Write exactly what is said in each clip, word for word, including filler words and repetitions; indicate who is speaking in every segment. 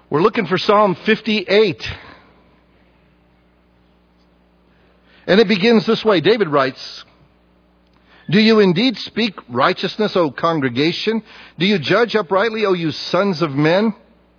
Speaker 1: We're looking for Psalm fifty-eight. And it begins this way. David writes, "Do you indeed speak righteousness, O congregation? Do you judge uprightly, O you sons of men?"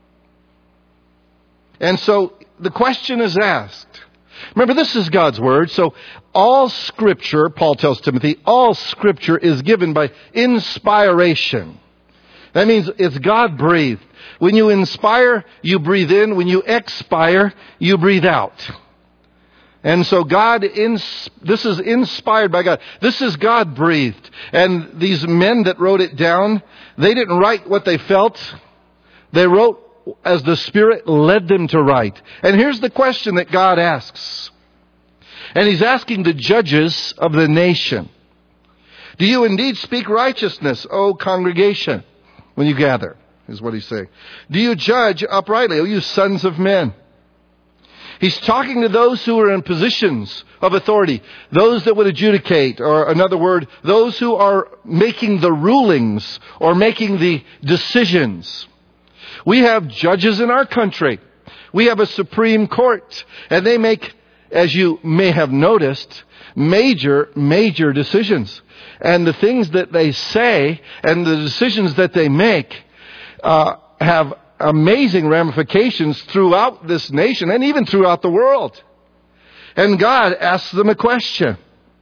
Speaker 1: And so the question is asked. Remember, this is God's word. So all Scripture, Paul tells Timothy, all Scripture is given by inspiration. That means it's God-breathed. When you inspire, you breathe in. When you expire, you breathe out. And so God, ins- this is inspired by God. This is God-breathed. And these men that wrote it down, they didn't write what they felt. They wrote as the Spirit led them to write. And here's the question that God asks. And He's asking the judges of the nation. "Do you indeed speak righteousness, O congregation?" When you gather, is what He's saying. "Do you judge uprightly, O you sons of men?" He's talking to those who are in positions of authority, those that would adjudicate, or another word, those who are making the rulings or making the decisions. We have judges in our country. We have a Supreme Court, and they make, as you may have noticed, major, major decisions. And the things that they say and the decisions that they make uh, have amazing ramifications throughout this nation and even throughout the world. And God asks them a question.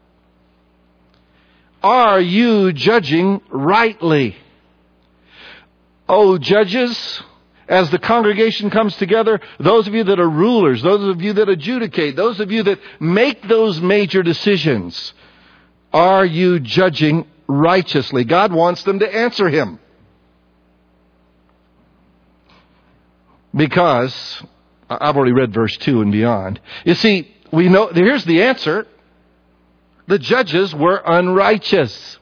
Speaker 1: Are you judging rightly? Oh, judges, as the congregation comes together, those of you that are rulers, those of you that adjudicate, those of you that make those major decisions, are you judging righteously? God wants them to answer Him. Because, I've already read verse two and beyond. You see, we know, here's the answer. The judges were unrighteous.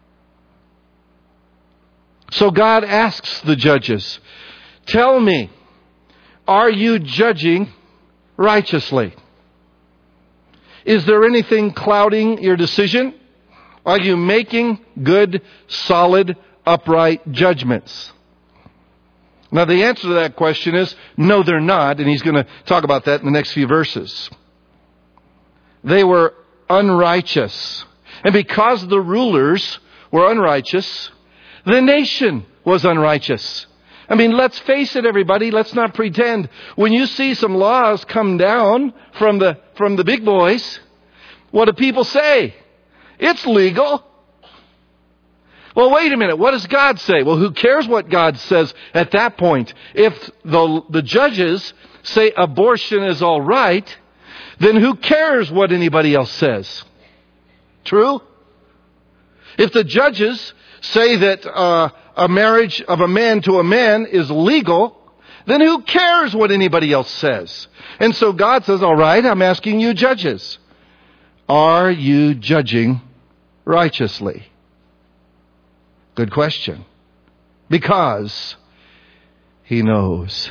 Speaker 1: So God asks the judges, tell me, are you judging righteously? Is there anything clouding your decision? Are you making good, solid, upright judgments? Now, the answer to that question is, no, they're not. And he's going to talk about that in the next few verses. They were unrighteous. And because the rulers were unrighteous, the nation was unrighteous. I mean, let's face it, everybody. Let's not pretend. When you see some laws come down from the, from the big boys, what do people say? It's legal. Well, wait a minute. What does God say? Well, who cares what God says at that point? If the, the judges say abortion is all right, then who cares what anybody else says? True? If the judges say that uh, a marriage of a man to a man is legal, then who cares what anybody else says? And so God says, all right, I'm asking you judges, are you judging righteously? Good question. Because He knows.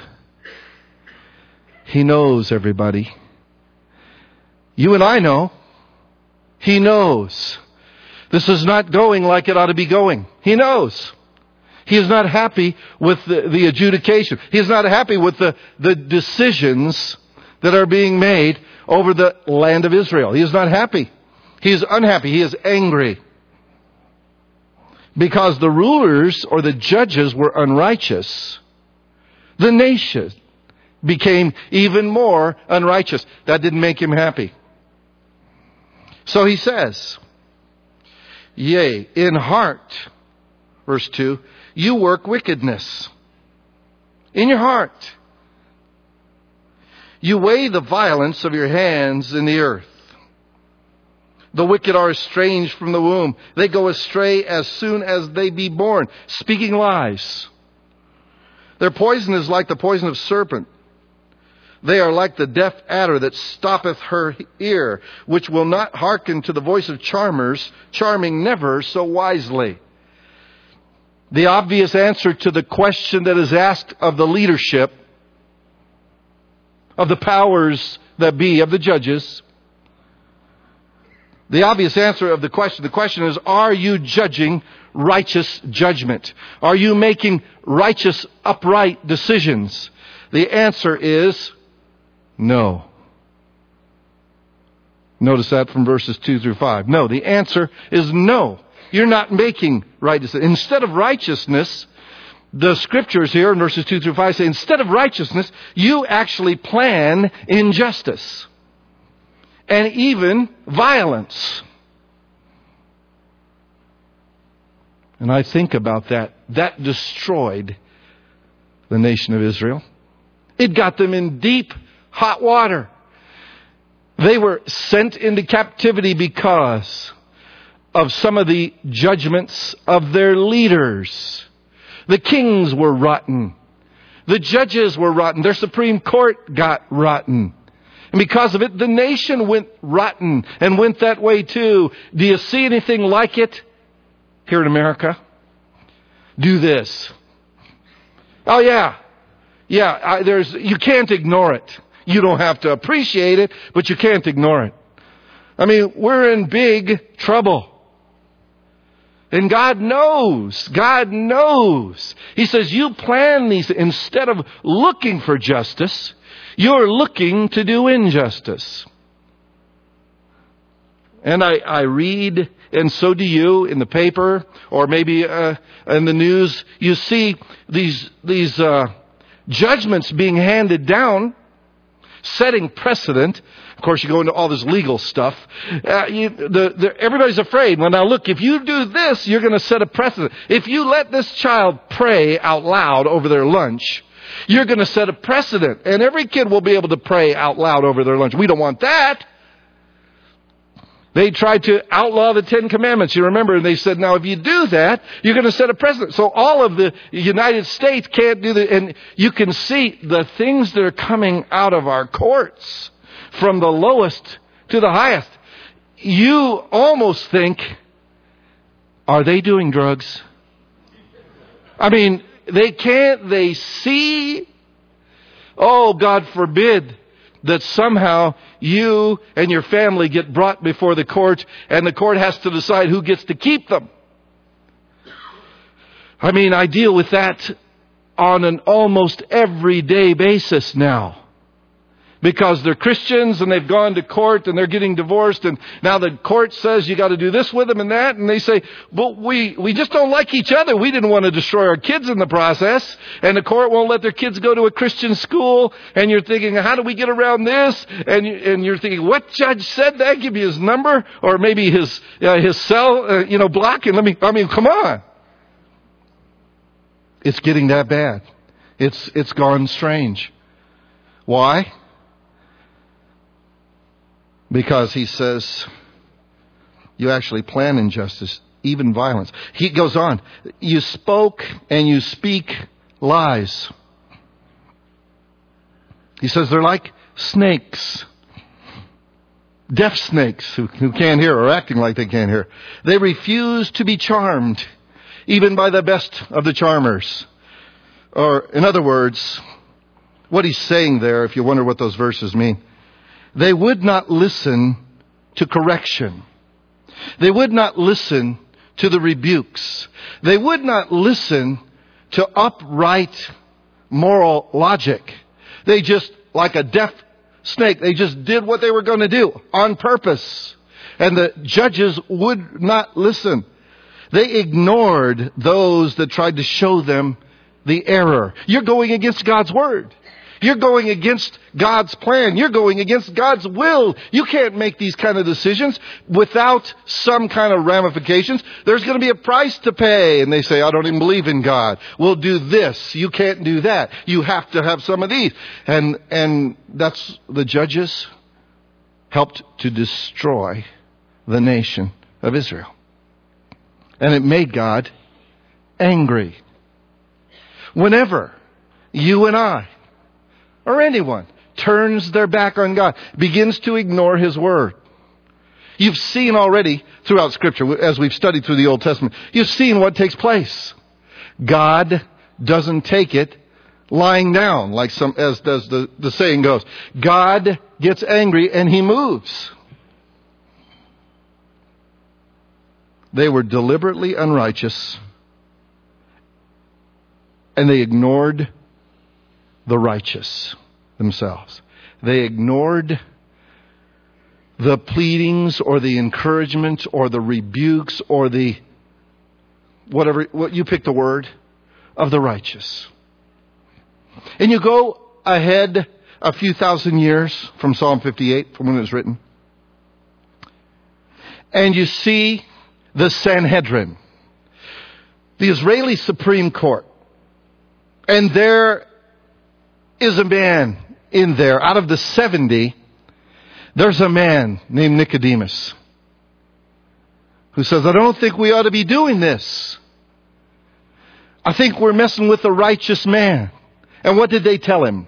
Speaker 1: He knows, everybody. You and I know. He knows. This is not going like it ought to be going. He knows. He is not happy with the, the adjudication. He is not happy with the, the decisions that are being made over the land of Israel. He is not happy. He is unhappy. He is angry. Because the rulers or the judges were unrighteous, the nation became even more unrighteous. That didn't make Him happy. So He says, yea, in heart, verse two, you work wickedness. In your heart. You weigh the violence of your hands in the earth. The wicked are estranged from the womb. They go astray as soon as they be born, speaking lies. Their poison is like the poison of serpent. They are like the deaf adder that stoppeth her ear, which will not hearken to the voice of charmers, charming never so wisely. The obvious answer to the question that is asked of the leadership, of the powers that be, of the judges, the obvious answer of the question, the question is, are you judging righteous judgment? Are you making righteous, upright decisions? The answer is no. Notice that from verses two through five. No, the answer is no. You're not making right decisions. Instead of righteousness, the scriptures here in verses two through five say, instead of righteousness, you actually plan injustice and even violence. And I think about that. That destroyed the nation of Israel. It got them in deep, hot water. They were sent into captivity because of some of the judgments of their leaders. The kings were rotten. The judges were rotten. Their Supreme Court got rotten. And because of it, the nation went rotten and went that way too. Do you see anything like it here in America? Do this. Oh yeah. Yeah, I, there's, you can't ignore it. You don't have to appreciate it, but you can't ignore it. I mean, we're in big trouble. And God knows. God knows. He says, you plan these. Instead of looking for justice, you're looking to do injustice. And I, I read, and so do you, in the paper, or maybe uh, in the news, you see these, these uh, judgments being handed down, setting precedent. Of course, you go into all this legal stuff. Uh, you, the, the, everybody's afraid. Well, now look, if you do this, you're going to set a precedent. If you let this child pray out loud over their lunch, you're going to set a precedent. And every kid will be able to pray out loud over their lunch. We don't want that. They tried to outlaw the Ten Commandments, you remember, and they said, now if you do that, you're going to set a precedent. So all of the United States can't do that. And you can see the things that are coming out of our courts, from the lowest to the highest. You almost think, are they doing drugs? I mean, they can't, they see. Oh, God forbid that somehow you and your family get brought before the court and the court has to decide who gets to keep them. I mean, I deal with that on an almost everyday basis now. Because they're Christians and they've gone to court and they're getting divorced, and now the court says you got to do this with them and that, and they say, but we, we just don't like each other. We didn't want to destroy our kids in the process, and the court won't let their kids go to a Christian school, and you're thinking, how do we get around this? And, you, and you're thinking, what judge said that? Give me his number or maybe his, uh, his cell, uh, you know, block, and let me, I mean, come on. It's getting that bad. It's, it's gone strange. Why? Because he says, you actually plan injustice, even violence. He goes on, you spoke and you speak lies. He says they're like snakes. Deaf snakes who, who can't hear or acting like they can't hear. They refuse to be charmed, even by the best of the charmers. Or, in other words, what he's saying there, if you wonder what those verses mean, they would not listen to correction. They would not listen to the rebukes. They would not listen to upright moral logic. They just, like a deaf snake, they just did what they were going to do on purpose. And the judges would not listen. They ignored those that tried to show them the error. You're going against God's word. You're going against God's plan. You're going against God's will. You can't make these kind of decisions without some kind of ramifications. There's going to be a price to pay. And they say, I don't even believe in God. We'll do this. You can't do that. You have to have some of these. And, and that's the judges helped to destroy the nation of Israel. And it made God angry. Whenever you and I, or anyone, turns their back on God, begins to ignore His Word. You've seen already throughout Scripture, as we've studied through the Old Testament, you've seen what takes place. God doesn't take it lying down, like some, as does the, the saying goes. God gets angry and He moves. They were deliberately unrighteous, and they ignored the righteous themselves. They ignored the pleadings or the encouragement or the rebukes or the whatever, what you pick the word, of the righteous. And you go ahead a few thousand years from Psalm fifty-eight, from when it was written, and you see the Sanhedrin, the Israeli Supreme Court. And there is a man in there. Out of the seventy, there's a man named Nicodemus who says, I don't think we ought to be doing this. I think we're messing with the righteous man. And what did they tell him?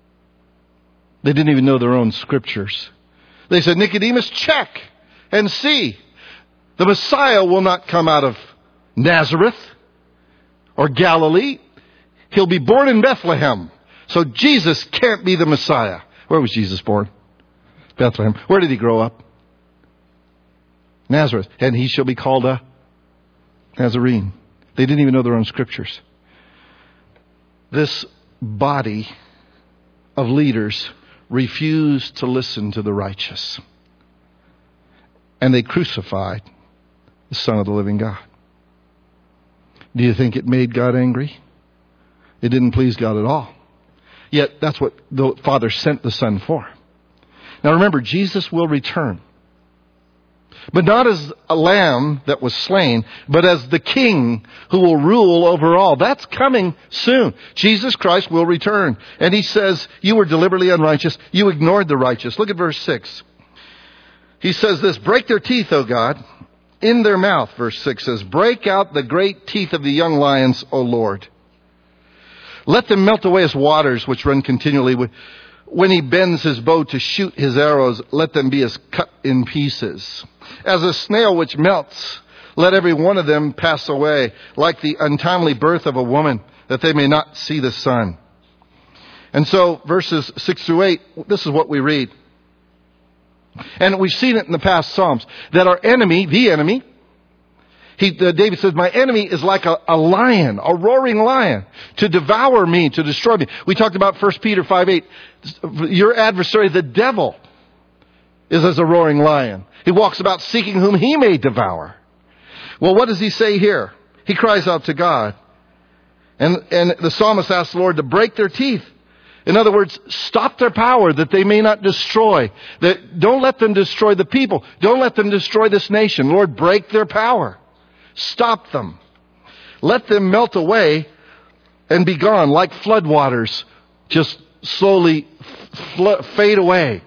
Speaker 1: They didn't even know their own scriptures. They said, Nicodemus, check and see. The Messiah will not come out of Nazareth or Galilee. He'll be born in Bethlehem. So Jesus can't be the Messiah. Where was Jesus born? Bethlehem. Where did he grow up? Nazareth. And he shall be called a Nazarene. They didn't even know their own scriptures. This body of leaders refused to listen to the righteous. And they crucified the Son of the living God. Do you think it made God angry? It didn't please God at all. Yet that's what the Father sent the Son for. Now remember, Jesus will return. But not as a lamb that was slain, but as the king who will rule over all. That's coming soon. Jesus Christ will return. And he says, you were deliberately unrighteous. You ignored the righteous. Look at verse six. He says this, break their teeth, O God, in their mouth. Verse six says, break out the great teeth of the young lions, O Lord. Let them melt away as waters which run continually. When he bends his bow to shoot his arrows, let them be as cut in pieces. As a snail which melts, let every one of them pass away, like the untimely birth of a woman, that they may not see the sun. And so verses six through eight, this is what we read. And we've seen it in the past Psalms, that our enemy, the enemy, He, uh, David says, my enemy is like a, a lion, a roaring lion, to devour me, to destroy me. We talked about First Peter five eight. Your adversary, the devil, is as a roaring lion. He walks about seeking whom he may devour. Well, what does he say here? He cries out to God. And, and the psalmist asks the Lord to break their teeth. In other words, stop their power that they may not destroy. That, don't let them destroy the people. Don't let them destroy this nation. Lord, break their power. Stop them. Let them melt away and be gone like floodwaters. Just slowly fl- fade away.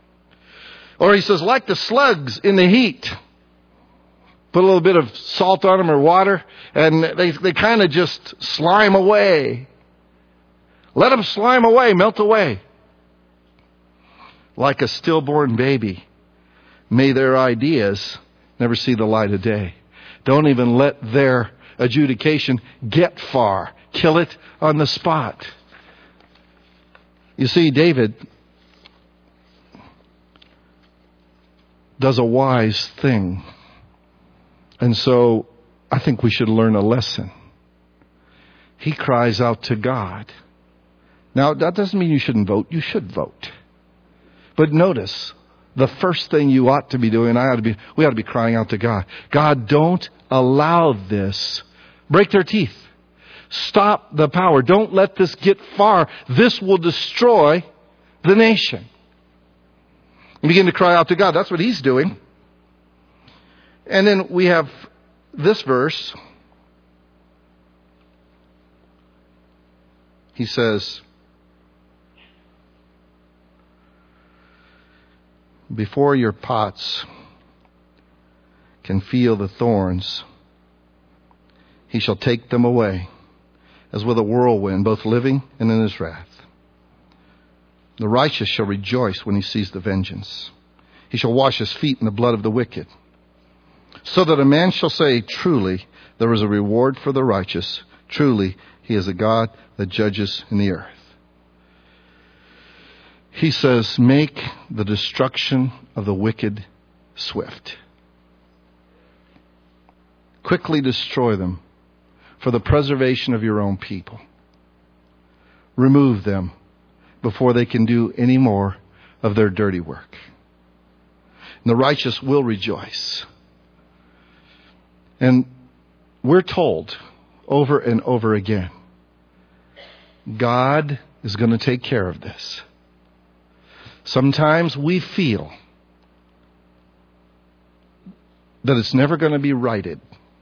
Speaker 1: Or he says, like the slugs in the heat. Put a little bit of salt on them or water, and they, they kind of just slime away. Let them slime away, melt away. Like a stillborn baby. May their ideas never see the light of day. Don't even let their adjudication get far. Kill it on the spot. You see, David does a wise thing. And so I think we should learn a lesson. He cries out to God. Now, that doesn't mean you shouldn't vote. You should vote. But notice, the first thing you ought to be doing, I ought to be, we ought to be crying out to God. God, don't allow this. Break their teeth. Stop the power. Don't let this get far. This will destroy the nation. And begin to cry out to God. That's what he's doing. And then we have this verse. He says, before your pots can feel the thorns, he shall take them away as with a whirlwind, both living and in his wrath. The righteous shall rejoice when he sees the vengeance. He shall wash his feet in the blood of the wicked. So that a man shall say, truly, there is a reward for the righteous. Truly, he is a God that judges in the earth. He says, make the destruction of the wicked swift. Quickly destroy them for the preservation of your own people. remove them before they can do any more of their dirty work. And the righteous will rejoice. And we're told over and over again, God is going to take care of this. Sometimes we feel that it's never going to be righted.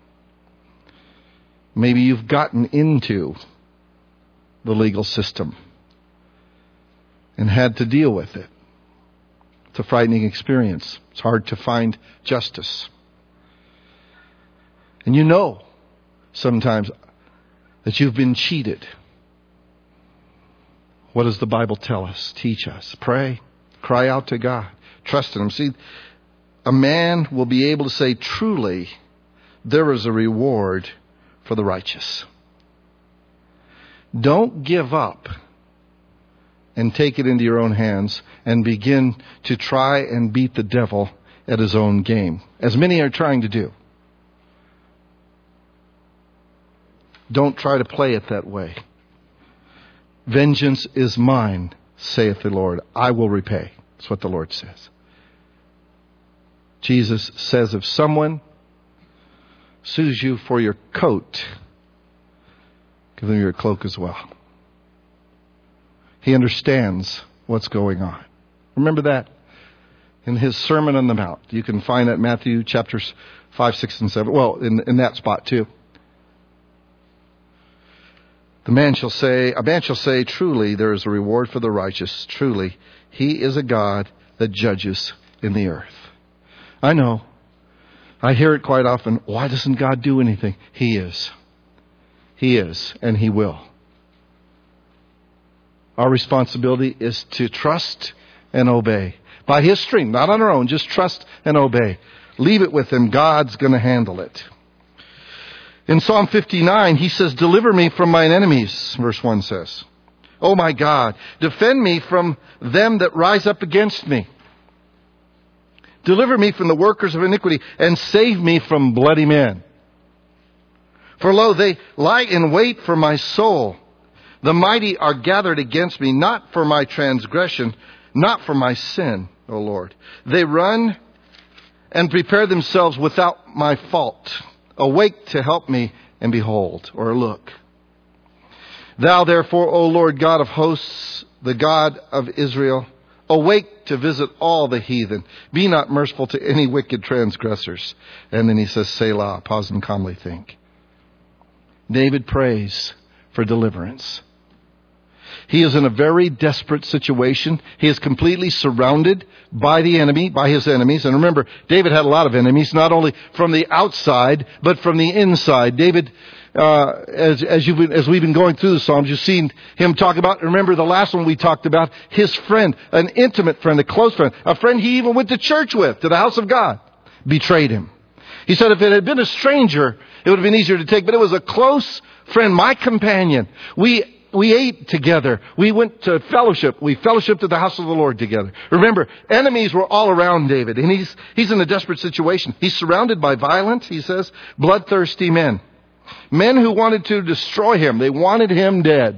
Speaker 1: Maybe you've gotten into the legal system and had to deal with it. It's a frightening experience. It's hard to find justice. And you know sometimes that you've been cheated. What does the Bible tell us? Teach us. Pray. Cry out to God. Trust in Him. See, a man will be able to say, truly, there is a reward for the righteous. Don't give up and take it into your own hands and begin to try and beat the devil at his own game, as many are trying to do. Don't try to play it that way. Vengeance is mine, saith the Lord. I will repay. That's what the Lord says. Jesus says, if someone sues you for your coat, give them your cloak as well. He understands what's going on. Remember that in His Sermon on the Mount. You can find that in Matthew chapters five, six, and seven. Well, in, in that spot too. The man shall say, a man shall say, truly there is a reward for the righteous. Truly, He is a God that judges in the earth. I know. I hear it quite often. Why doesn't God do anything? He is. He is, and He will. Our responsibility is to trust and obey. By His strength, not on our own, just trust and obey. Leave it with Him. God's going to handle it. In Psalm fifty-nine, he says, deliver me from mine enemies, verse one says. Oh my God, defend me from them that rise up against me. Deliver me from the workers of iniquity and save me from bloody men. For lo, they lie in wait for my soul. The mighty are gathered against me, not for my transgression, not for my sin, O Lord. They run and prepare themselves without my fault. Awake to help me, and behold, or look. Thou therefore, O Lord God of hosts, the God of Israel, awake to visit all the heathen. Be not merciful to any wicked transgressors. And then he says, Selah, pause and calmly think. David prays for deliverance. He is in a very desperate situation. He is completely surrounded by the enemy, by his enemies. And remember, David had a lot of enemies, not only from the outside, but from the inside. David, uh, as, as, you've been, as we've been going through the Psalms, you've seen him talk about, remember the last one we talked about, his friend, an intimate friend, a close friend, a friend he even went to church with, to the house of God, betrayed him. He said if it had been a stranger, it would have been easier to take, but it was a close friend, my companion. We We ate together. We went to fellowship. We fellowshiped at the house of the Lord together. Remember, enemies were all around David, and he's he's in a desperate situation. He's surrounded by violent, he says, bloodthirsty men. Men who wanted to destroy him. They wanted him dead.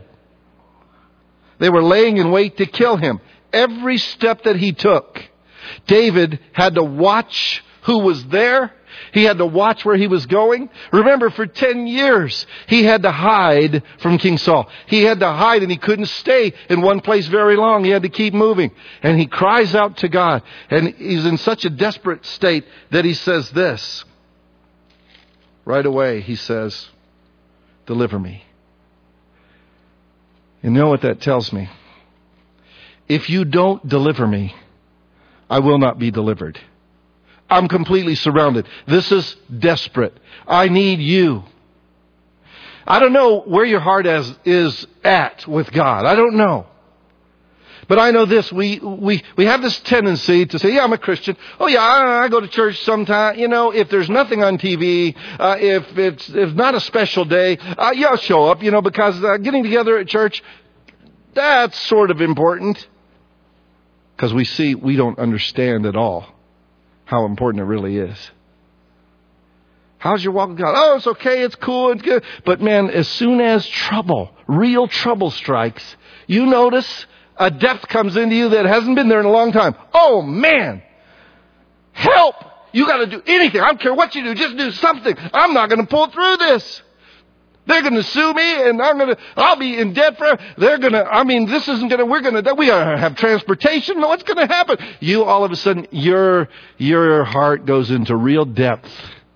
Speaker 1: They were laying in wait to kill him. Every step that he took, David had to watch who was there. He had to watch where he was going. Remember, for ten years, he had to hide from King Saul. He had to hide, and he couldn't stay in one place very long. He had to keep moving. And he cries out to God. And he's in such a desperate state that he says this. Right away, he says, deliver me. You know what that tells me? If you don't deliver me, I will not be delivered. I'm completely surrounded. This is desperate. I need you. I don't know where your heart is, is at with God. I don't know. But I know this. We, we, we have this tendency to say, yeah, I'm a Christian. Oh yeah, I, I go to church sometime. You know, if there's nothing on T V, uh, if it's, if not a special day, uh, yeah, I'll show up, you know, because uh, getting together at church, that's sort of important. Because we see, we don't understand at all how important it really is. How's your walk with God? Oh, it's okay, it's cool, it's good. But man, as soon as trouble real trouble strikes, you notice a depth comes into you that hasn't been there in a long time. Oh man! Help! You got to do anything. I don't care what you do. Just do something. I'm not going to pull through this. They're going to sue me, and I'm going to. I'll be in debt forever. They're going to. I mean, this isn't going to. We're going to. We got to have transportation. What's going to happen? You all of a sudden, your your heart goes into real depth.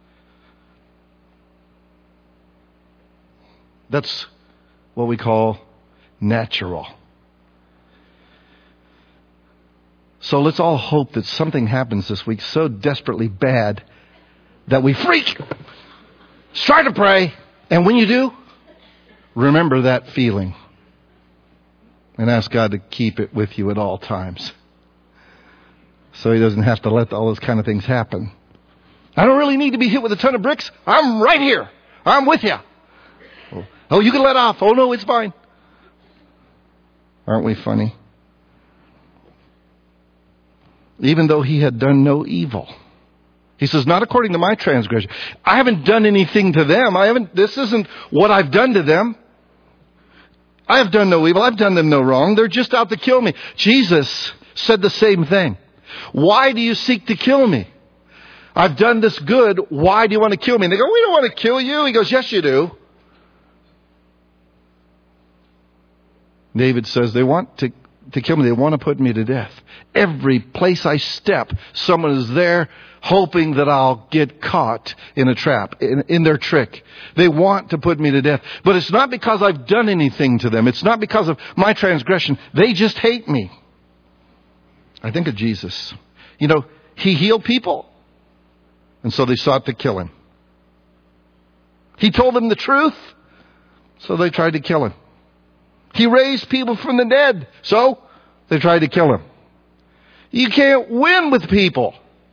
Speaker 1: That's what we call natural. So let's all hope that something happens this week so desperately bad that we freak. Start to pray. And when you do, remember that feeling. And ask God to keep it with you at all times. So He doesn't have to let all those kind of things happen. I don't really need to be hit with a ton of bricks. I'm right here. I'm with you. Oh, you can let off. Oh, no, it's fine. Aren't we funny? Even though he had done no evil. He says, not according to my transgression. I haven't done anything to them. I haven't, this isn't what I've done to them. I have done no evil. I've done them no wrong. They're just out to kill me. Jesus said the same thing. Why do you seek to kill me? I've done this good. Why do you want to kill me? And they go, we don't want to kill you. He goes, yes, you do. David says, they want to To kill me. They want to put me to death. Every place I step, someone is there hoping that I'll get caught in a trap, in, in their trick. They want to put me to death. But it's not because I've done anything to them. It's not because of my transgression. They just hate me. I think of Jesus. You know, He healed people. And so they sought to kill Him. He told them the truth. So they tried to kill Him. He raised people from the dead. So they tried to kill Him. You can't win with people.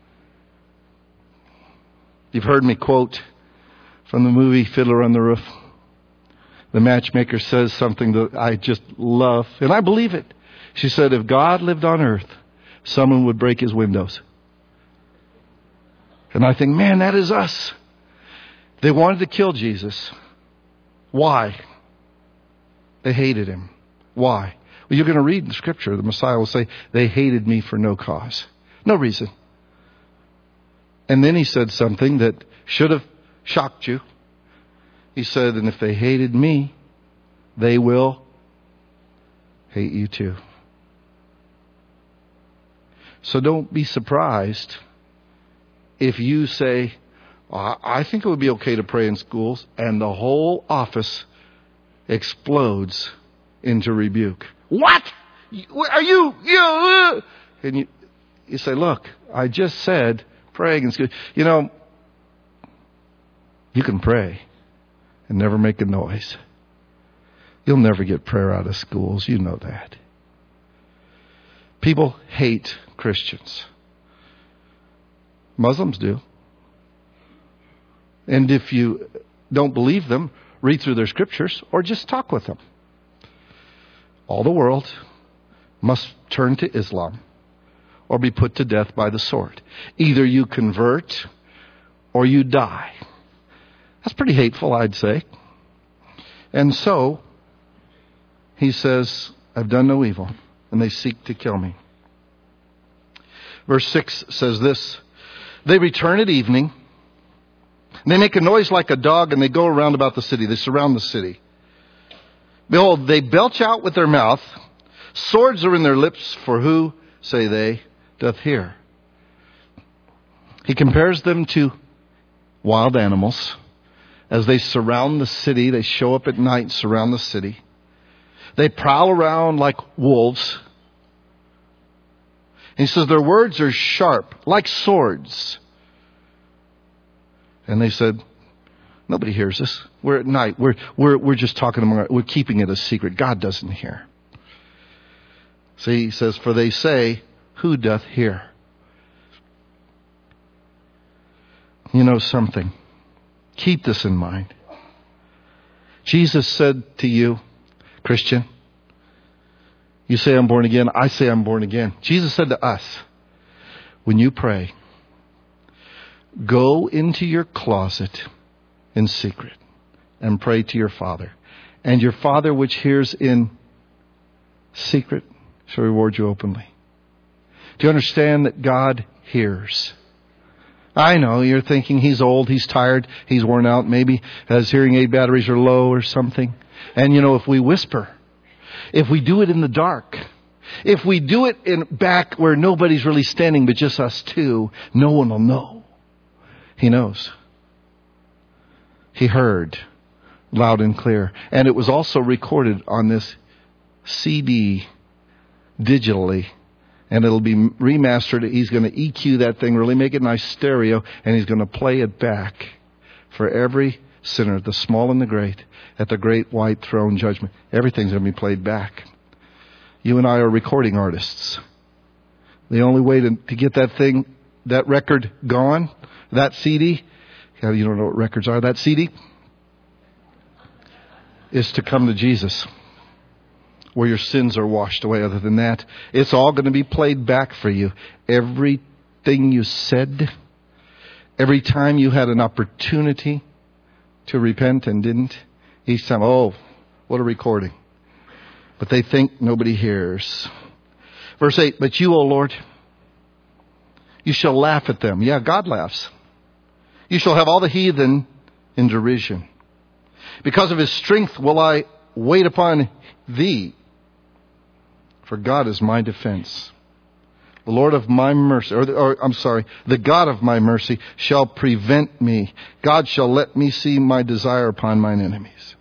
Speaker 1: You've heard me quote from the movie Fiddler on the Roof. The matchmaker says something that I just love, and I believe it. She said, if God lived on earth, someone would break His windows. And I think, man, that is us. They wanted to kill Jesus. Why? They hated Him. Why? Well, you're going to read in Scripture, the Messiah will say, they hated me for no cause. No reason. And then He said something that should have shocked you. He said, and if they hated me, they will hate you too. So don't be surprised if you say, well, I think it would be okay to pray in schools, and the whole office explodes into rebuke. What? Are you, you, uh, and you, you say, look, I just said praying in school. You know, you can pray and never make a noise. You'll never get prayer out of schools. You know that. People hate Christians. Muslims do. And if you don't believe them, read through their scriptures or just talk with them. All the world must turn to Islam or be put to death by the sword. Either you convert or you die. That's pretty hateful, I'd say. And so, He says, I've done no evil, and they seek to kill me. Verse six says this, they return at evening. They make a noise like a dog, and they go around about the city. They surround the city. Behold, they belch out with their mouth. Swords are in their lips, for who, say they, doth hear? He compares them to wild animals. As they surround the city, they show up at night, surround the city. They prowl around like wolves. And he says their words are sharp, like swords. And they said, nobody hears us. We're at night. We're, we're, we're just talking among our, we're keeping it a secret. God doesn't hear. See, he says, for they say, who doth hear? You know something. Keep this in mind. Jesus said to you, Christian, you say I'm born again. I say I'm born again. Jesus said to us, when you pray, go into your closet in secret and pray to your Father. And your Father which hears in secret shall reward you openly. Do you understand that God hears? I know you're thinking he's old, he's tired, he's worn out, maybe his hearing aid batteries are low or something. And you know, if we whisper, if we do it in the dark, if we do it in back where nobody's really standing but just us two, no one will know. He knows. He heard loud and clear. And it was also recorded on this C D digitally. And it'll be remastered. He's going to E Q that thing, really make it nice stereo, and he's going to play it back for every sinner, the small and the great, at the great white throne judgment. Everything's going to be played back. You and I are recording artists. The only way to, to get that thing, that record gone, that C D, you don't know what records are, that C D, is to come to Jesus, where your sins are washed away. Other than that, it's all going to be played back for you. Everything you said, every time you had an opportunity to repent and didn't, each time, oh, what a recording. But they think nobody hears. Verse eight, but you, O Lord, you shall laugh at them. Yeah, God laughs. You shall have all the heathen in derision. Because of his strength will I wait upon thee. For God is my defense. The Lord of my mercy, or, or I'm sorry, the God of my mercy shall prevent me. God shall let me see my desire upon mine enemies.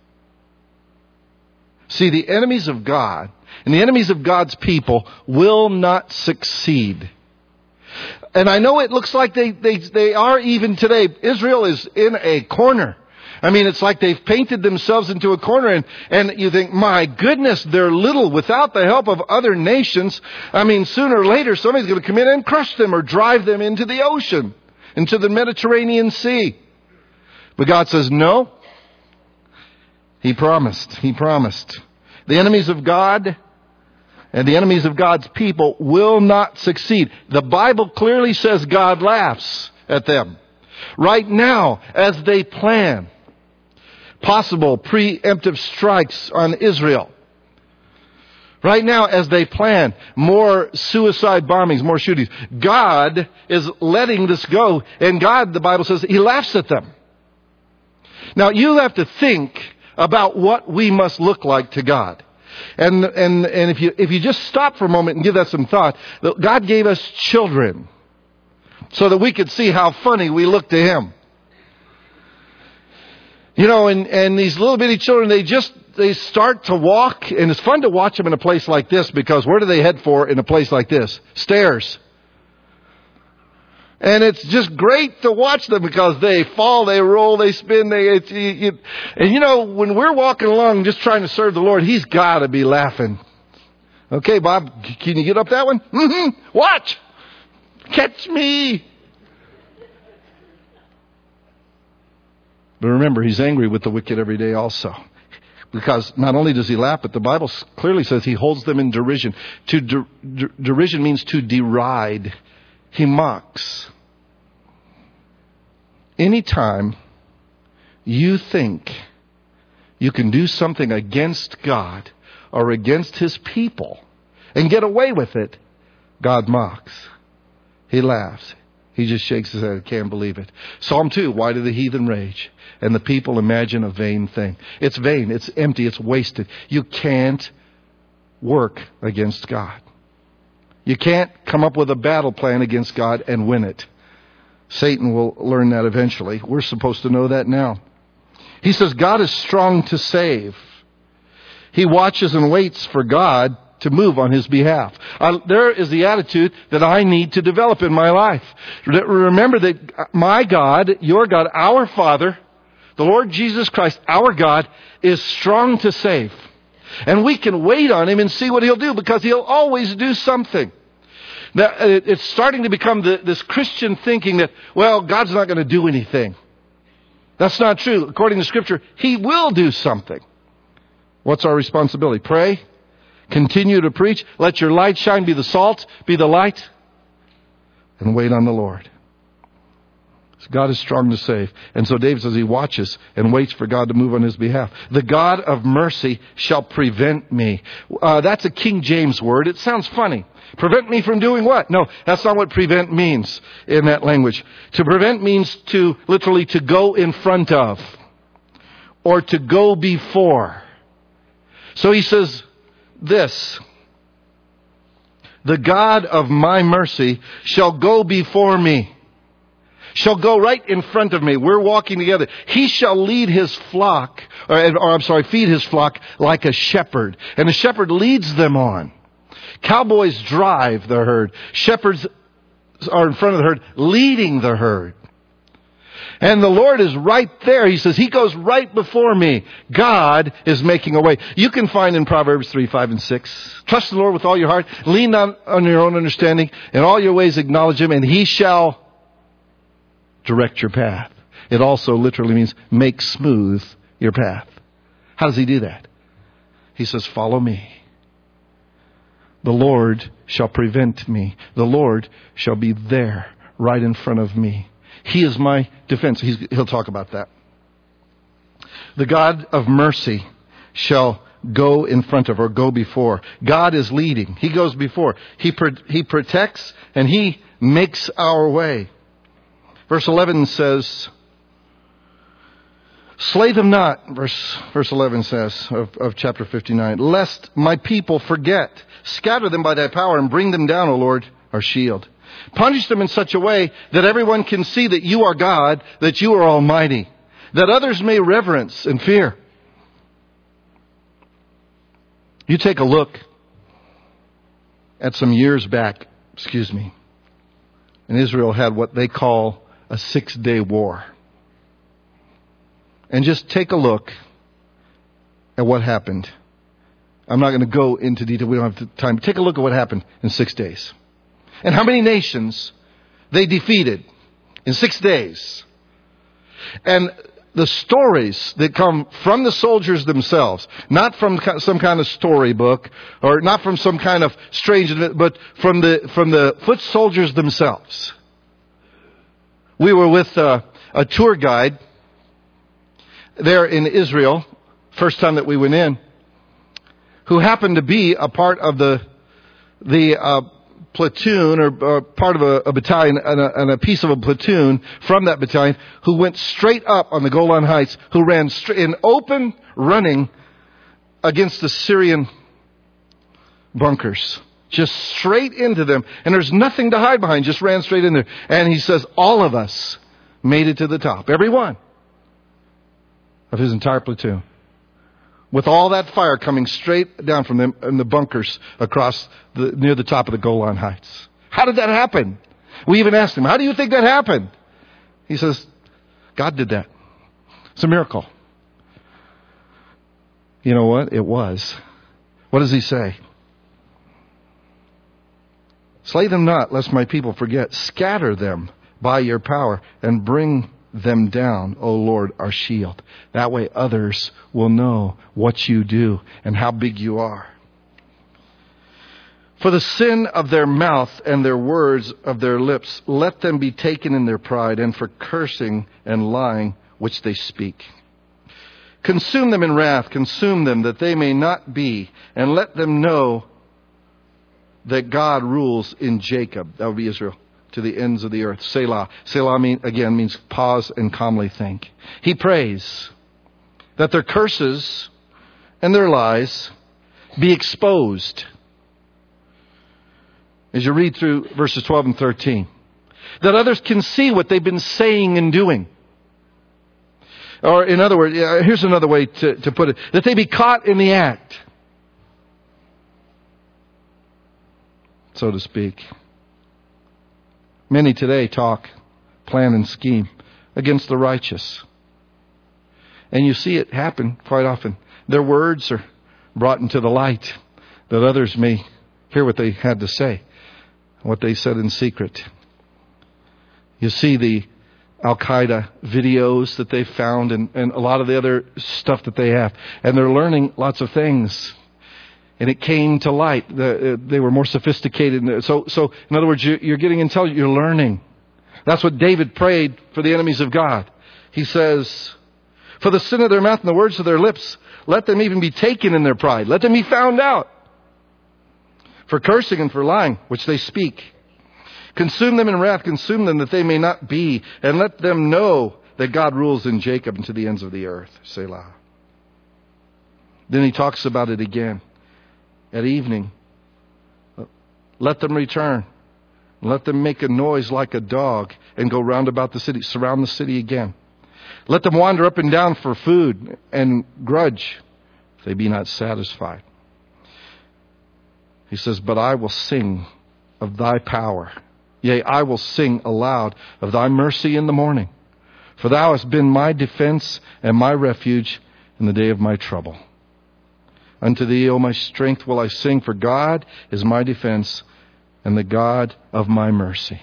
Speaker 1: See, the enemies of God and the enemies of God's people will not succeed. And I know it looks like they, they, they are even today. Israel is in a corner. I mean, it's like they've painted themselves into a corner, and, and you think, my goodness, they're little without the help of other nations. I mean, sooner or later, somebody's going to come in and crush them or drive them into the ocean, into the Mediterranean Sea. But God says, no. He promised. He promised. The enemies of God and the enemies of God's people will not succeed. The Bible clearly says God laughs at them. Right now, as they plan possible preemptive strikes on Israel. Right now, as they plan more suicide bombings, more shootings, God is letting this go. And God, the Bible says, He laughs at them. Now, you have to think about what we must look like to God. And, and, and if you, if you just stop for a moment and give that some thought, God gave us children so that we could see how funny we look to Him. You know, and, and these little bitty children, they just, they start to walk, and it's fun to watch them in a place like this, because where do they head for in a place like this? Stairs. And it's just great to watch them because they fall, they roll, they spin, they, it's, you, you, and you know, when we're walking along just trying to serve the Lord, He's got to be laughing. Okay, Bob, can you get up that one? Mm-hmm. Watch! Catch me! But remember, He's angry with the wicked every day also. Because not only does He laugh, but the Bible clearly says He holds them in derision. To der, der, derision means to deride. He mocks. Anytime you think you can do something against God or against His people and get away with it, God mocks. He laughs. He just shakes his head. Can't believe it. Psalm two, why do the heathen rage and the people imagine a vain thing? It's vain. It's empty. It's wasted. You can't work against God. You can't come up with a battle plan against God and win it. Satan will learn that eventually. We're supposed to know that now. He says God is strong to save. He watches and waits for God to move on His behalf. Uh, there is the attitude that I need to develop in my life. Remember that my God, your God, our Father, the Lord Jesus Christ, our God, is strong to save. And we can wait on Him and see what He'll do, because He'll always do something. Now, it's starting to become the, this Christian thinking that, well, God's not going to do anything. That's not true. According to Scripture, He will do something. What's our responsibility? Pray. Continue to preach. Let your light shine. Be the salt. Be the light. And wait on the Lord. God is strong to save. And so David says he watches and waits for God to move on his behalf. The God of mercy shall prevent me. Uh, that's a King James word. It sounds funny. Prevent me from doing what? No, that's not what prevent means in that language. To prevent means to literally to go in front of or to go before. So he says this. The God of my mercy shall go before me. Shall go right in front of me. We're walking together. He shall lead his flock, or, or I'm sorry, feed his flock like a shepherd. And the shepherd leads them on. Cowboys drive the herd. Shepherds are in front of the herd, leading the herd. And the Lord is right there. He says, he goes right before me. God is making a way. You can find in Proverbs three, five, and six. Trust the Lord with all your heart. Lean not on your own understanding. In all your ways acknowledge him, and he shall direct your path. It also literally means make smooth your path. How does he do that? He says, follow me. The Lord shall prevent me. The Lord shall be there right in front of me. He is my defense. He's, he'll talk about that. The God of mercy shall go in front of or go before. God is leading. He goes before. He, pro- he protects and he makes our way. Verse eleven says, slay them not, verse, verse eleven says of, of chapter fifty-nine, lest my people forget. Scatter them by thy power and bring them down, O Lord, our shield. Punish them in such a way that everyone can see that you are God, that you are almighty, that others may reverence and fear. You take a look at some years back, excuse me, and Israel had what they call a six-day war. And just take a look at what happened. I'm not going to go into detail. We don't have the time. Take a look at what happened in six days. And how many nations they defeated in six days. And the stories that come from the soldiers themselves, not from some kind of storybook or not from some kind of strange, but from the, from the foot soldiers themselves. We were with uh, a tour guide there in Israel, first time that we went in, who happened to be a part of the the uh, platoon or, or part of a, a battalion and a, and a piece of a platoon from that battalion who went straight up on the Golan Heights, who ran straight in open running against the Syrian bunkers. Just straight into them. And there's nothing to hide behind. Just ran straight in there. And he says all of us made it to the top. Every one of his entire platoon. With all that fire coming straight down from them in the bunkers across the, near the top of the Golan Heights. How did that happen? We even asked him, how do you think that happened? He says, God did that. It's a miracle. You know what? It was. What does he say? Slay them not, lest my people forget. Scatter them by your power and bring them down, O Lord, our shield. That way others will know what you do and how big you are. For the sin of their mouth and their words of their lips, let them be taken in their pride, and for cursing and lying which they speak. Consume them in wrath, consume them that they may not be, and let them know that God rules in Jacob. That would be Israel. To the ends of the earth. Selah. Selah mean, again means pause and calmly think. He prays that their curses and their lies be exposed. As you read through verses twelve and thirteen. That others can see what they've been saying and doing. Or in other words, here's another way to, to put it. That they be caught in the act. So to speak. Many today talk, plan, and scheme against the righteous. And you see it happen quite often. Their words are brought into the light that others may hear what they had to say, what they said in secret. You see the Al-Qaeda videos that they've found and, and a lot of the other stuff that they have. And they're learning lots of things. And it came to light. The, uh, they were more sophisticated. So, so in other words, you, you're getting intelligent. You're learning. That's what David prayed for the enemies of God. He says, for the sin of their mouth and the words of their lips, let them even be taken in their pride. Let them be found out. For cursing and for lying, which they speak. Consume them in wrath, consume them that they may not be, and let them know that God rules in Jacob and to the ends of the earth. Selah. Then he talks about it again at evening. Let them return. Let them make a noise like a dog and go round about the city, surround the city again. Let them wander up and down for food and grudge if they be not satisfied. He says, but I will sing of thy power. Yea, I will sing aloud of thy mercy in the morning. For thou hast been my defense and my refuge in the day of my trouble. Unto thee, O my strength, will I sing, for God is my defense and the God of my mercy.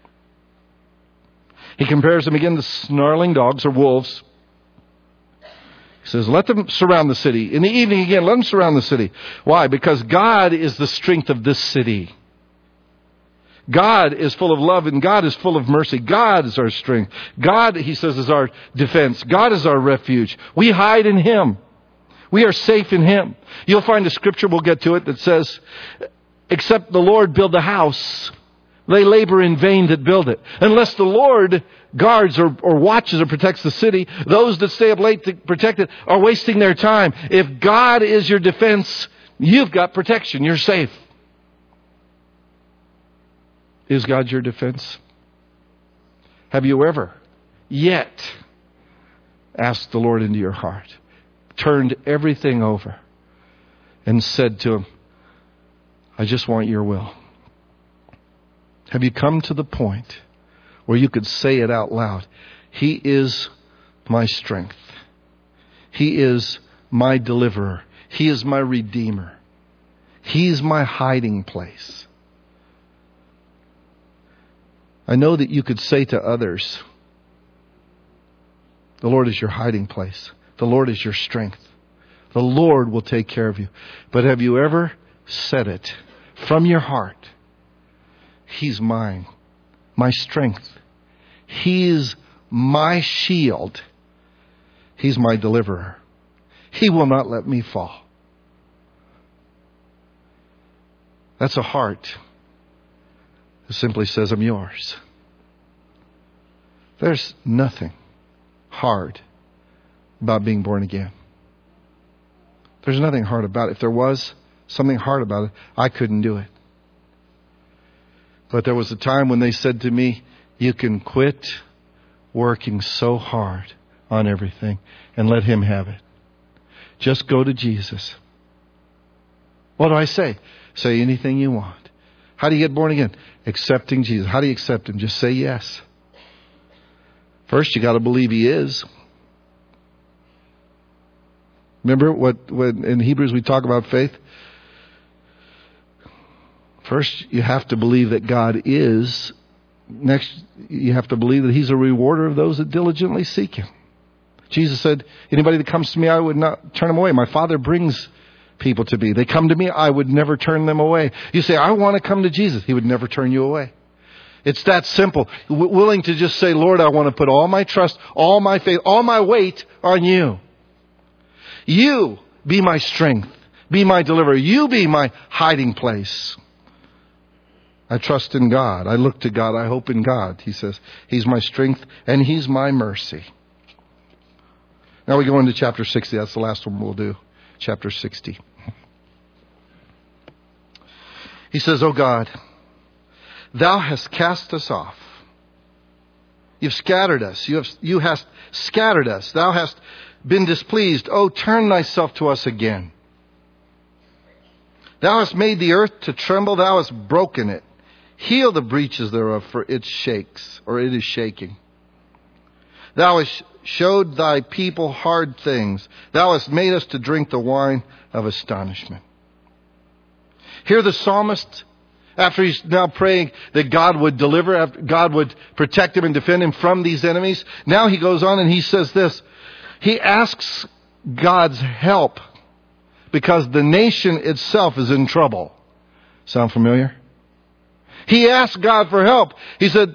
Speaker 1: He compares them again to snarling dogs or wolves. He says, let them surround the city. In the evening again, let them surround the city. Why? Because God is the strength of this city. God is full of love and God is full of mercy. God is our strength. God, he says, is our defense. God is our refuge. We hide in Him. We are safe in Him. You'll find a scripture, we'll get to it, that says, except the Lord build the house, they labor in vain that build it. Unless the Lord guards or, or watches or protects the city, those that stay up late to protect it are wasting their time. If God is your defense, you've got protection. You're safe. Is God your defense? Have you ever yet asked the Lord into your heart, turned everything over, and said to Him, I just want your will? Have you come to the point where you could say it out loud? He is my strength. He is my deliverer. He is my redeemer. He's my hiding place. I know that you could say to others, the Lord is your hiding place. The Lord is your strength. The Lord will take care of you. But have you ever said it from your heart? He's mine, my strength. He's my shield. He's my deliverer. He will not let me fall. That's a heart that simply says, I'm yours. There's nothing hard about being born again. There's nothing hard about it. If there was something hard about it, I couldn't do it. But there was a time when they said to me, you can quit working so hard on everything and let Him have it. Just go to Jesus. What do I say? Say anything you want. How do you get born again? Accepting Jesus. How do you accept Him? Just say yes. First, you got to believe He is. Remember what when in Hebrews we talk about faith? First, you have to believe that God is. Next, you have to believe that He's a rewarder of those that diligently seek Him. Jesus said, anybody that comes to me, I would not turn them away. My Father brings people to me. They come to me, I would never turn them away. You say, I want to come to Jesus. He would never turn you away. It's that simple. W- willing to just say, Lord, I want to put all my trust, all my faith, all my weight on you. You be my strength. Be my deliverer. You be my hiding place. I trust in God. I look to God. I hope in God. He says, He's my strength and He's my mercy. Now we go into chapter sixty. That's the last one we'll do. Chapter sixty. He says, O God, Thou hast cast us off. You've scattered us. You have, you hast scattered us. Thou hast been displeased. Oh, turn Thyself to us again. Thou hast made the earth to tremble. Thou hast broken it. Heal the breaches thereof, for it shakes, or it is shaking. Thou hast showed Thy people hard things. Thou hast made us to drink the wine of astonishment. Here the psalmist, after he's now praying that God would deliver, after God would protect him and defend him from these enemies, now he goes on and he says this. He asks God's help because the nation itself is in trouble. Sound familiar? He asked God for help. He said,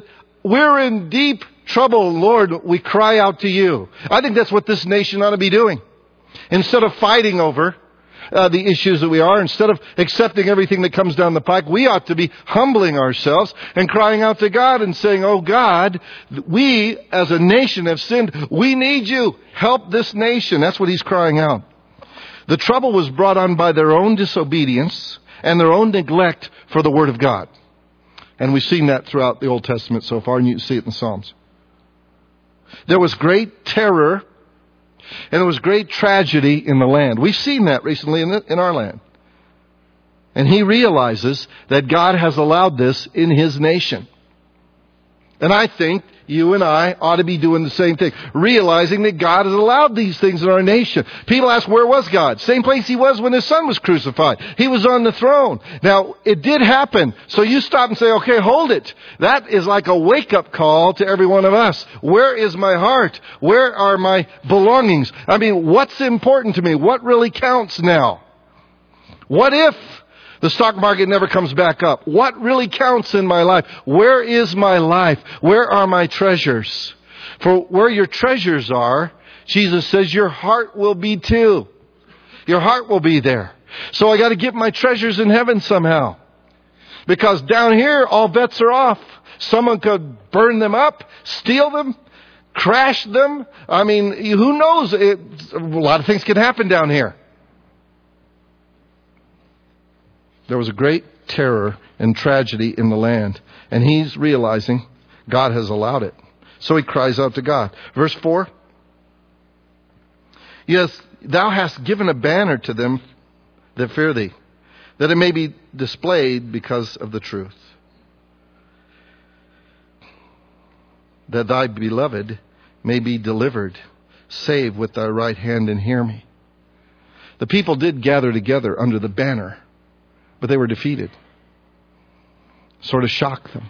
Speaker 1: we're in deep trouble, Lord, we cry out to you. I think that's what this nation ought to be doing. Instead of fighting over uh, the issues that we are, instead of accepting everything that comes down the pike, we ought to be humbling ourselves and crying out to God and saying, oh God, we as a nation have sinned. We need you. Help this nation. That's what he's crying out. The trouble was brought on by their own disobedience and their own neglect for the Word of God. And we've seen that throughout the Old Testament so far, and you see it in the Psalms. There was great terror and there was great tragedy in the land. We've seen that recently in, the, in our land. And he realizes that God has allowed this in his nation. And I think you and I ought to be doing the same thing. Realizing that God has allowed these things in our nation. People ask, where was God? Same place he was when his son was crucified. He was on the throne. Now, it did happen. So you stop and say, okay, hold it. That is like a wake-up call to every one of us. Where is my heart? Where are my belongings? I mean, what's important to me? What really counts now? What if the stock market never comes back up? What really counts in my life? Where is my life? Where are my treasures? For where your treasures are, Jesus says your heart will be too. Your heart will be there. So I got to get my treasures in heaven somehow. Because down here, all bets are off. Someone could burn them up, steal them, crash them. I mean, who knows? It, a lot of things can happen down here. There was a great terror and tragedy in the land. And he's realizing God has allowed it. So he cries out to God. Verse four. Yes, thou hast given a banner to them that fear thee, that it may be displayed because of the truth. That thy beloved may be delivered. Save with thy right hand and hear me. The people did gather together under the banner, but they were defeated. Sort of shocked them.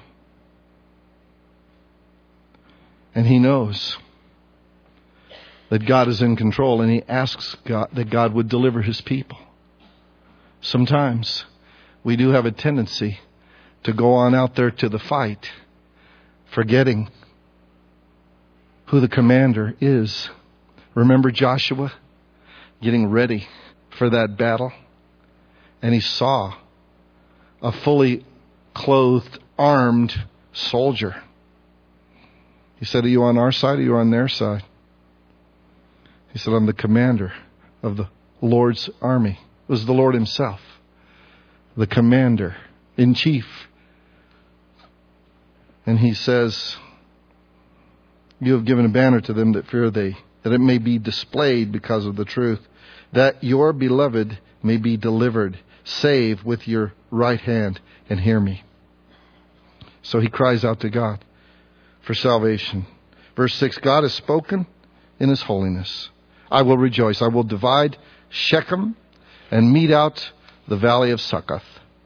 Speaker 1: And he knows that God is in control, and he asks God that God would deliver his people. Sometimes we do have a tendency to go on out there to the fight, forgetting who the commander is. Remember Joshua getting ready for that battle? And he saw a fully clothed, armed soldier. He said, are you on our side or are you on their side? He said, I'm the commander of the Lord's army. It was the Lord himself, the commander in chief. And he says, you have given a banner to them that fear thee, that it may be displayed because of the truth, that your beloved may be delivered. Save with your right hand and hear me. So he cries out to God for salvation. Verse six, God has spoken in his holiness. I will rejoice. I will divide Shechem and mete out the valley of Succoth.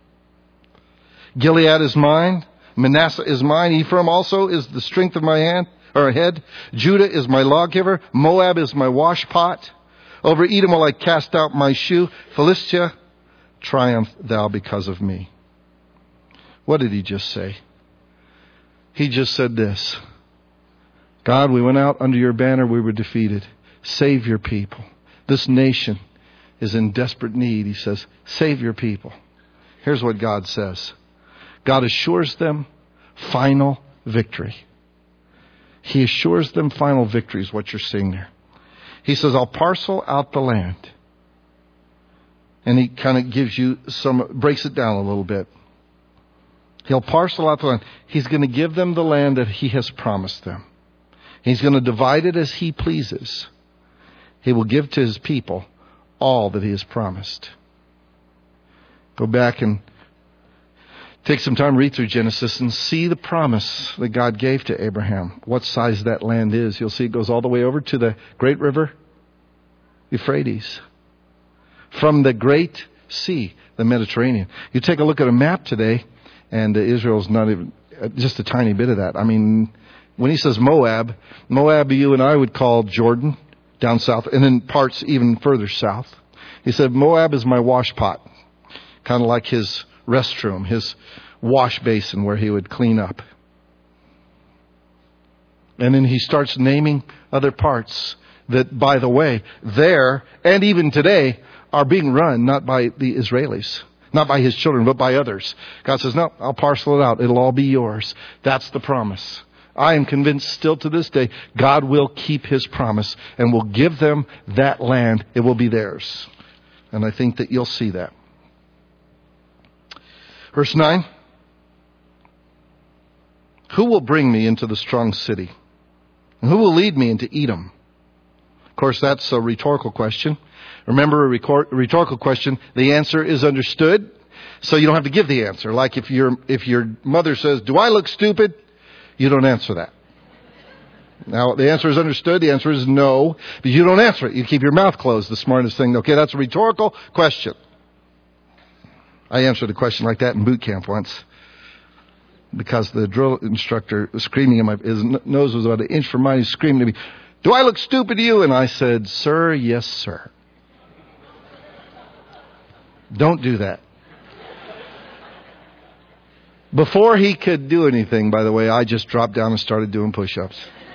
Speaker 1: Gilead is mine. Manasseh is mine. Ephraim also is the strength of my hand or head. Judah is my lawgiver. Moab is my washpot. Over Edom will I cast out my shoe. Philistia, triumph thou because of me. What did he just say? He just said this. God, we went out under your banner. We were defeated. Save your people. This nation is in desperate need. He says, save your people. Here's what God says. God assures them final victory. He assures them final victory is what you're seeing there. He says, I'll parcel out the land. And he kind of gives you some, breaks it down a little bit. He'll parcel out the land. He's going to give them the land that he has promised them. He's going to divide it as he pleases. He will give to his people all that he has promised. Go back and take some time, read through Genesis and see the promise that God gave to Abraham. What size that land is. You'll see it goes all the way over to the great river Euphrates. From the great sea, the Mediterranean. You take a look at a map today, and uh, Israel's not even, uh, just a tiny bit of that. I mean, when he says Moab, Moab you and I would call Jordan down south, and then parts even further south. He said, Moab is my wash pot. Kind of like his restroom, his wash basin where he would clean up. And then he starts naming other parts that, by the way, there and even today are being run not by the Israelis, not by his children, but by others. God says, no, I'll parcel it out. It'll all be yours. That's the promise. I am convinced still to this day, God will keep his promise and will give them that land. It will be theirs. And I think that you'll see that. Verse nine. Who will bring me into the strong city? And who will lead me into Edom? Of course, that's a rhetorical question. Remember, a rhetorical question, the answer is understood, so you don't have to give the answer. Like if your if your mother says, do I look stupid? You don't answer that. Now, the answer is understood. The answer is no, but you don't answer it. You keep your mouth closed, the smartest thing. Okay, that's a rhetorical question. I answered a question like that in boot camp once because the drill instructor was screaming in my, his nose was about an inch from mine. He's screaming to me, do I look stupid to you? And I said, sir, yes, sir. Don't do that. Before he could do anything, by the way, I just dropped down and started doing push-ups.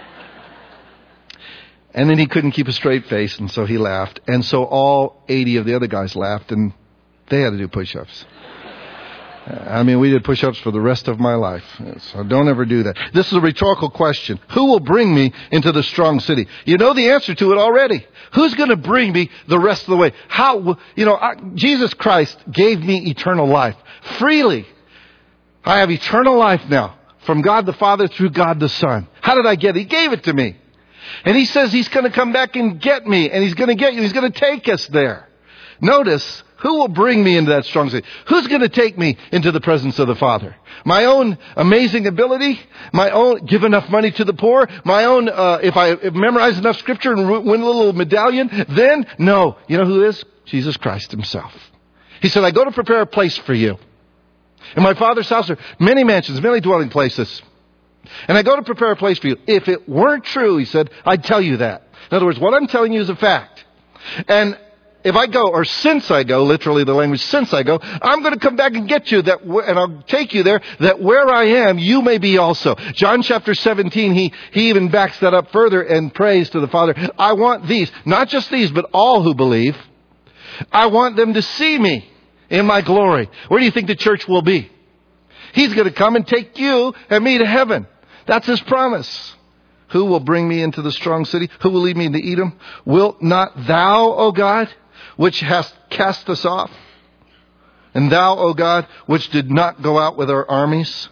Speaker 1: And then he couldn't keep a straight face, and so he laughed. And so all eighty of the other guys laughed, and they had to do push-ups. I mean, we did push-ups for the rest of my life. So don't ever do that. This is a rhetorical question. Who will bring me into the strong city? You know the answer to it already. Who's going to bring me the rest of the way? How, you know, I, Jesus Christ gave me eternal life freely. I have eternal life now from God the Father through God the Son. How did I get it? He gave it to me. And he says he's going to come back and get me, and he's going to get you. He's going to take us there. Notice, who will bring me into that strong city? Who's going to take me into the presence of the Father? My own amazing ability? My own, give enough money to the poor? My own, uh, if I memorize enough scripture and win a little medallion? Then, no. You know who it is? Jesus Christ himself. He said, I go to prepare a place for you. In my Father's house are many mansions, many dwelling places. And I go to prepare a place for you. If it weren't true, he said, I'd tell you that. In other words, what I'm telling you is a fact. And if I go, or since I go, literally the language, since I go, I'm going to come back and get you, that, and I'll take you there, that where I am, you may be also. John chapter seventeen, he, he even backs that up further and prays to the Father. I want these, not just these, but all who believe. I want them to see me in my glory. Where do you think the church will be? He's going to come and take you and me to heaven. That's his promise. Who will bring me into the strong city? Who will lead me into Edom? Wilt not thou, O God, which hast cast us off? And thou, O God, which did not go out with our armies?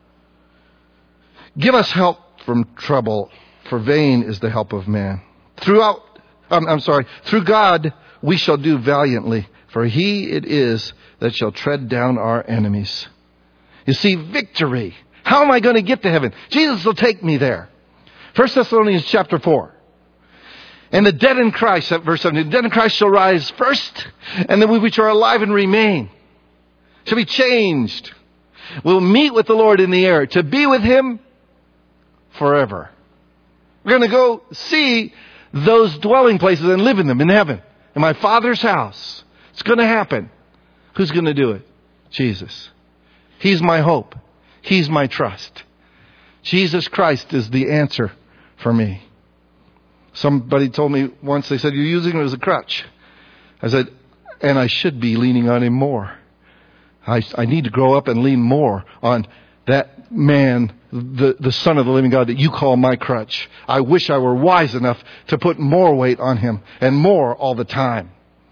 Speaker 1: Give us help from trouble, for vain is the help of man. Throughout, um, I'm sorry, through God we shall do valiantly, for he it is that shall tread down our enemies. You see, victory. How am I going to get to heaven? Jesus will take me there. First Thessalonians chapter four. And the dead in Christ, verse seventeen, the dead in Christ shall rise first, and then we which are alive and remain shall be changed. We'll meet with the Lord in the air to be with him forever. We're going to go see those dwelling places and live in them in heaven, in my Father's house. It's going to happen. Who's going to do it? Jesus. He's my hope. He's my trust. Jesus Christ is the answer for me. Somebody told me once, they said, you're using him as a crutch. I said, and I should be leaning on him more. I, I need to grow up and lean more on that man, the, the Son of the living God that you call my crutch. I wish I were wise enough to put more weight on him and more all the time.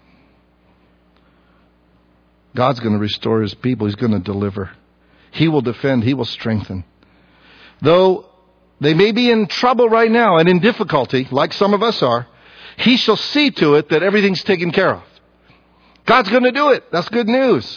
Speaker 1: God's going to restore his people. He's going to deliver. He will defend. He will strengthen. Though they may be in trouble right now and in difficulty, like some of us are, he shall see to it that everything's taken care of. God's going to do it. That's good news.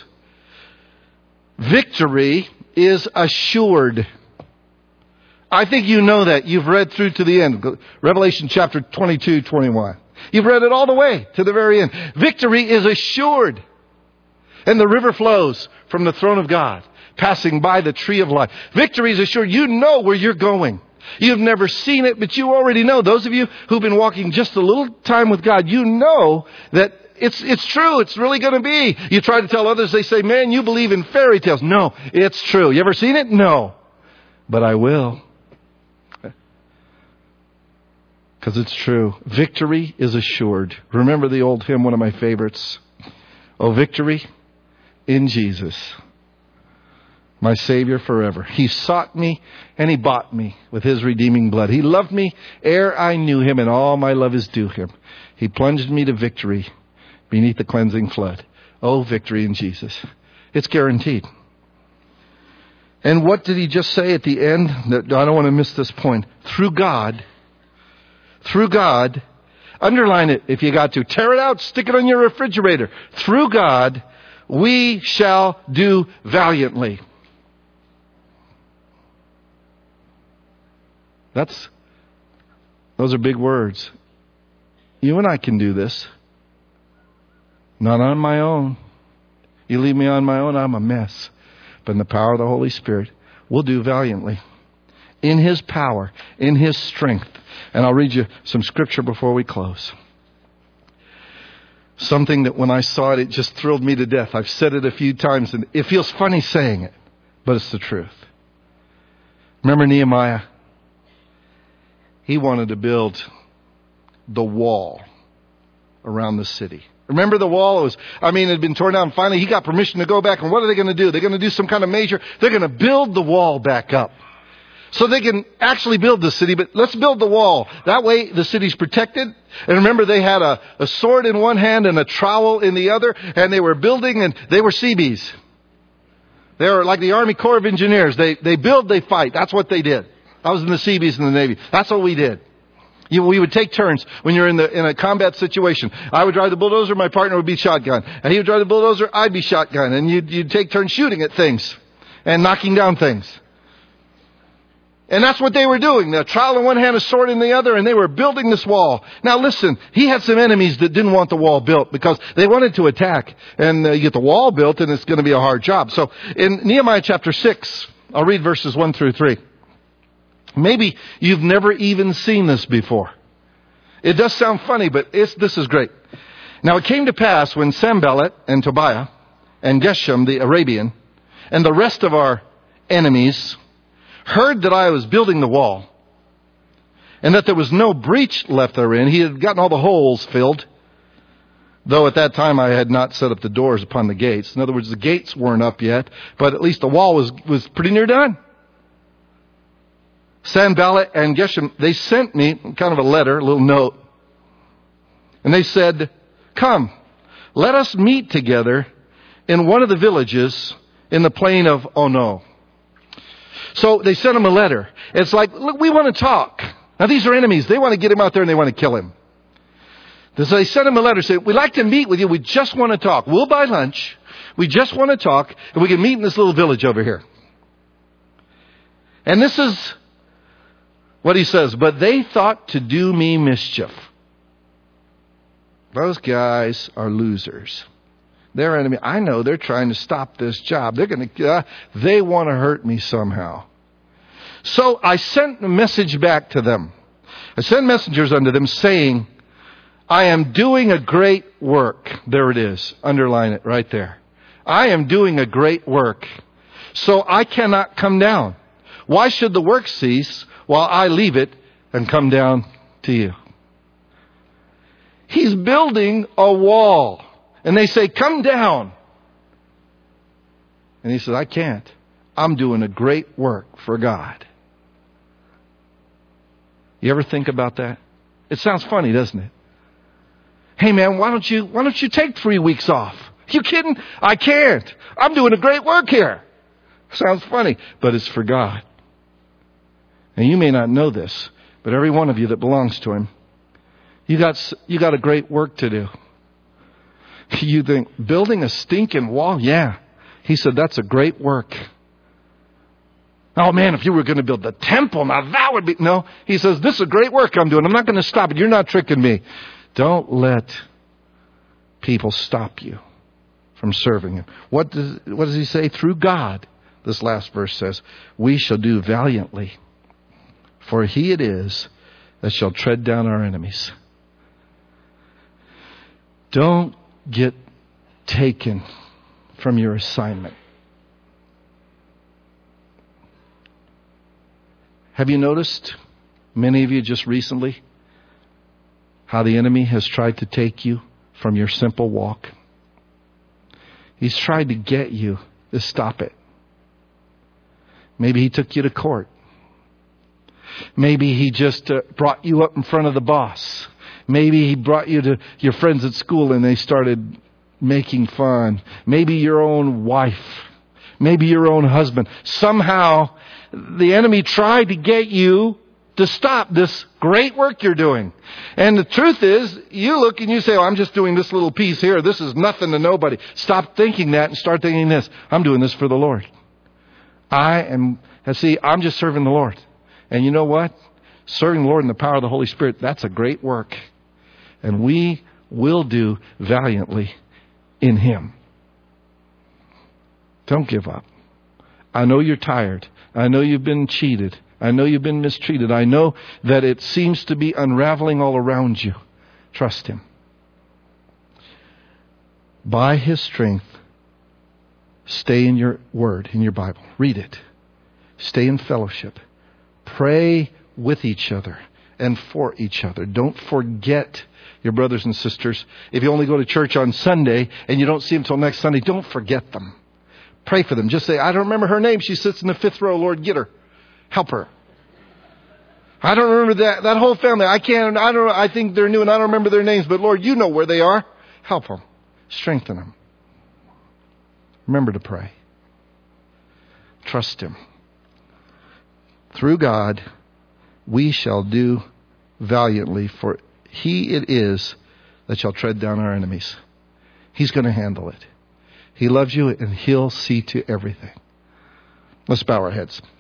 Speaker 1: Victory is assured. I think you know that. You've read through to the end. Revelation chapter twenty-two, twenty-one. You've read it all the way to the very end. Victory is assured. And the river flows from the throne of God, passing by the tree of life. Victory is assured. You know where you're going. You've never seen it, but you already know. Those of you who've been walking just a little time with God, you know that it's it's true. It's really going to be. You try to tell others, they say, man, you believe in fairy tales. No, it's true. You ever seen it? No. But I will. Because it's true. Victory is assured. Remember the old hymn, one of my favorites. Oh, victory in Jesus, my Savior forever. He sought me and He bought me with His redeeming blood. He loved me ere I knew Him, and all my love is due Him. He plunged me to victory beneath the cleansing flood. Oh, victory in Jesus. It's guaranteed. And what did He just say at the end? I don't want to miss this point. Through God, through God, underline it if you got to. Tear it out, stick it on your refrigerator. Through God, we shall do valiantly. That's, those are big words. You and I can do this. Not on my own. You leave me on my own, I'm a mess. But in the power of the Holy Spirit, we'll do valiantly. In His power, in His strength. And I'll read you some scripture before we close. Something that when I saw it, it just thrilled me to death. I've said it a few times and it feels funny saying it, but it's the truth. Remember Nehemiah? He wanted to build the wall around the city. Remember the wall? It was, I mean, it had been torn down. Finally, he got permission to go back. And what are they going to do? They're going to do some kind of major. They're going to build the wall back up. So they can actually build the city, but let's build the wall. That way the city's protected. And remember, they had a, a sword in one hand and a trowel in the other. And they were building, and they were Seabees. They were like the Army Corps of Engineers. They, they build, they fight. That's what they did. I was in the Seabees in the Navy. That's what we did. You, we would take turns when you're in the in a combat situation. I would drive the bulldozer, my partner would be shotgun. And he would drive the bulldozer, I'd be shotgun. And you'd, you'd take turns shooting at things and knocking down things. And that's what they were doing. A trowel in one hand, a sword in the other, and they were building this wall. Now listen, he had some enemies that didn't want the wall built because they wanted to attack. And uh, you get the wall built and it's going to be a hard job. So in Nehemiah chapter six, I'll read verses one through three. Maybe you've never even seen this before. It does sound funny, but it's, this is great. Now it came to pass when Sanballat and Tobiah and Geshem the Arabian and the rest of our enemies heard that I was building the wall and that there was no breach left therein. He had gotten all the holes filled, though at that time I had not set up the doors upon the gates. In other words, the gates weren't up yet, but at least the wall was, was pretty near done. Sanballat and Geshem, they sent me kind of a letter, a little note. And they said, come, let us meet together in one of the villages in the plain of Ono. So they sent him a letter. It's like, look, we want to talk. Now these are enemies. They want to get him out there and they want to kill him. So they sent him a letter saying, we'd like to meet with you. We just want to talk. We'll buy lunch. We just want to talk. And we can meet in this little village over here. And this is what he says. But they thought to do me mischief. Those guys are losers. They're enemy. I know they're trying to stop this job. They're going to, uh, they want to hurt me somehow. So I sent a message back to them. I sent messengers unto them saying, I am doing a great work. There it is. Underline it right there. I am doing a great work. So I cannot come down. Why should the work cease while I leave it and come down to you? He's building a wall. And they say, come down. And he says, I can't. I'm doing a great work for God. You ever think about that? It sounds funny, doesn't it? Hey man, why don't you, why don't you take three weeks off? You kidding? I can't. I'm doing a great work here. Sounds funny, but it's for God. And you may not know this, but every one of you that belongs to Him, you got, you got a great work to do. You think, building a stinking wall? Yeah. He said, that's a great work. Oh man, if you were going to build the temple, now that would be... No, he says, this is a great work I'm doing. I'm not going to stop it. You're not tricking me. Don't let people stop you from serving Him. What does, what does he say? Through God, this last verse says, we shall do valiantly. For He it is that shall tread down our enemies. Don't get taken from your assignment. Have you noticed, many of you just recently, how the enemy has tried to take you from your simple walk. He's tried to get you to stop it. Maybe he took you to court. Maybe he just uh, brought you up in front of the boss. Maybe he brought you to your friends at school and they started making fun. Maybe your own wife. Maybe your own husband. Somehow the enemy tried to get you to stop this great work you're doing. And the truth is, you look and you say, oh, I'm just doing this little piece here. This is nothing to nobody. Stop thinking that and start thinking this. I'm doing this for the Lord. I am, see, I'm just serving the Lord. And you know what? Serving the Lord in the power of the Holy Spirit, that's a great work. And we will do valiantly in Him. Don't give up. I know you're tired. I know you've been cheated. I know you've been mistreated. I know that it seems to be unraveling all around you. Trust Him. By His strength, stay in your Word, in your Bible. Read it. Stay in fellowship. Pray with each other and for each other. Don't forget your brothers and sisters. If you only go to church on Sunday and you don't see them until next Sunday, don't forget them. Pray for them. Just say, I don't remember her name. She sits in the fifth row. Lord, get her. Help her. I don't remember that, that whole family. I can't, I don't, I think they're new and I don't remember their names, but Lord, you know where they are. Help them. Strengthen them. Remember to pray. Trust Him. Through God, we shall do valiantly, for He it is that shall tread down our enemies. He's going to handle it. He loves you and He'll see to everything. Let's bow our heads.